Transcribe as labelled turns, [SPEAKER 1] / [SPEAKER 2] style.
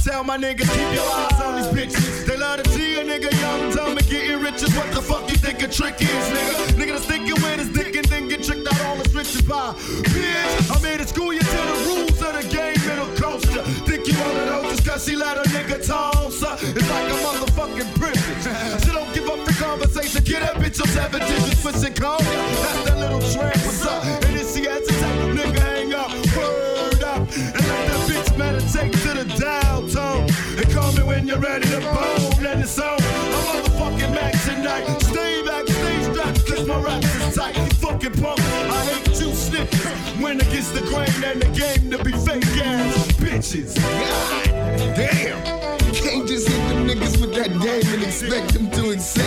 [SPEAKER 1] tell my niggas, keep your eyes on these bitches. They love to see a nigga young, dumb, and getting riches. What the fuck you think a trick is, nigga? Nigga that's thinking with his dick and then get tricked out all his riches by. Bitch, I'm here to school you to the rules of the game, middle coaster. Think you wanna know just cause she let a nigga toss her? It's like a motherfucking privilege. She don't give up free conversation. Get that bitch on 7 digits, switch and call ya. That's that little tramp, what's up? And if she hesitate, nigga hang up, word up. And let that bitch meditate to the dial tone. And call me when you're ready to bone. And it's on. I'm motherfucking Max tonight. Stay back, stay strapped, cause my raps is tight. You fucking punk. I hate you snippers. Win against the grain and the game to be fake ass bitches.
[SPEAKER 2] God damn. You can't just hit them niggas with that game and expect them to accept